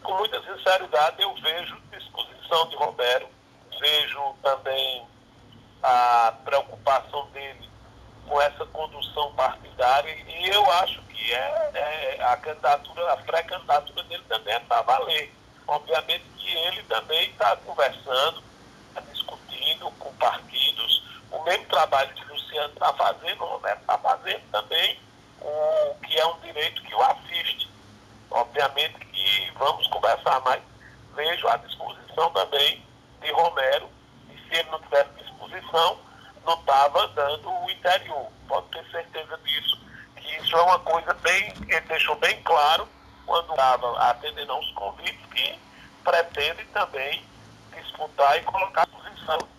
com muita sinceridade, eu vejo disposição de Romero, vejo também a preocupação dele com essa condução partidária, e eu acho que a pré-candidatura dele também é para valer. Obviamente que ele também está conversando, está discutindo com partidos, o mesmo trabalho que o Luciano está fazendo, o Roberto está fazendo também, o que é um direito que o assiste. Obviamente que vamos conversar, mas vejo a disposição também de Romero, e se ele não tivesse disposição, não estava dando o interior. Pode ter certeza disso, que isso é uma coisa bem, ele deixou bem claro quando estava atendendo aos convites, que pretende também disputar e colocar a posição